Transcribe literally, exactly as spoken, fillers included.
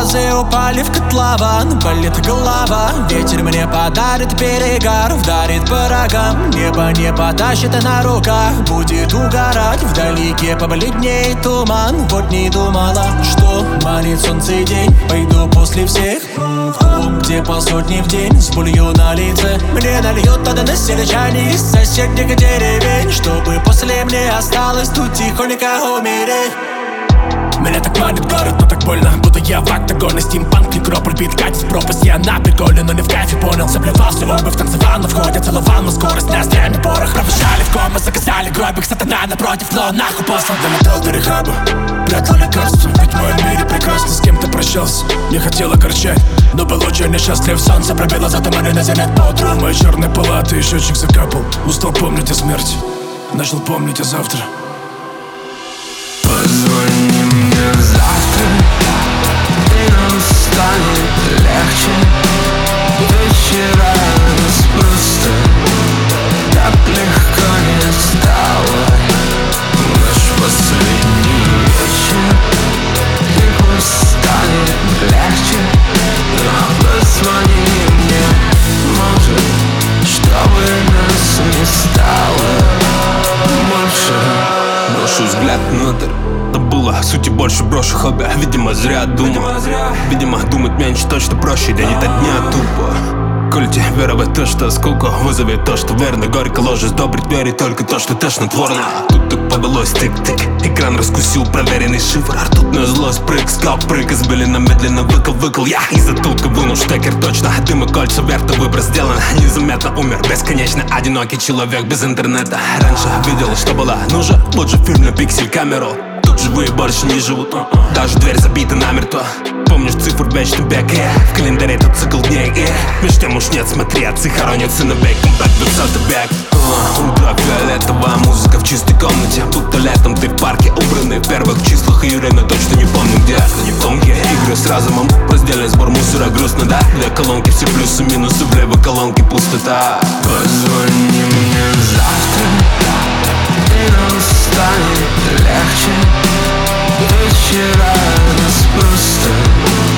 Слезы упали в котлован, болит голова. Ветер мне подарит перегар, вдарит по рогам. Небо не потащит на руках, будет угорать. Вдалеке побледнеет туман. Вот не думала, что манит солнце и день. Пойду после всех в клуб, где по сотни в день, с болью на лице. Мне нальет тогда на сельчане из соседних деревень, чтобы после мне осталось тут тихонько умереть. Меня так манит город, но так больно, будто я в октагоне. Стимпанк, некрополь, бит, катит в пропасть. Я на приколе, но не в кайфе, понял. Заплевался обувь, танцевал, но входя целовал на скорость. Ноздрями порох, провожали в кома, заказали гробик. Сатана напротив, но нахуй послан. Домотал до рехаба, прятал лекарство. Ведь в моем мире прекрасно с кем-то прощался. Не хотел огорчать, но был очень несчастлив. Солнце пробило за туманы на зенит по утру. Мои черные палаты и счетчик закапал. Устал помнить о смерти, начал помнить о завтра. Позвони мне завтра, и нам станет легче. Вечера нас просто так легко не стало. Наш последний вечер, и пусть станет легче. Но позвони мне, может, чтобы нас не стало больше. Брошу взгляд внутрь, но было сути больше, брошу хобби. Видимо, зря думал, видимо, думать меньше точно проще. День ото дня тупо. Культе веровать то, что скуку вызовет то, что верно. Горько ложись, добрить верить только то, что тошнотворно. Тут так повелось тык-тык, экран раскусил проверенный шифр. Ртутная злость, прыг, скал, прыг из Белина медленно выкал-выкал. Я из затылка вынул штекер точно. Дым и кольца, верто выбор сделан. Незаметно умер, бесконечно одинокий человек без интернета. Раньше видел, что была нужа, лучше фильм на пиксель камеру. Тут живые больше не живут, даже дверь забита намертво. Помнишь цифр вечный бег, yeah. В календаре этот цикл дней, yeah. Меж тем уж нет, смотри, отцы хоронятся на бейком. Back двадцатый век, uh, ультрафиолетовая музыка в чистой комнате. Будто летом ты в парке убранный. В первых числах июля, но точно не помню где. Тонкие игры с разумом, раздельный сбор мусора, грустно, да? Две колонки, все плюсы, минусы, в левой колонке пустота. Позвони мне завтра, и нам станет легче. Вечера нас просто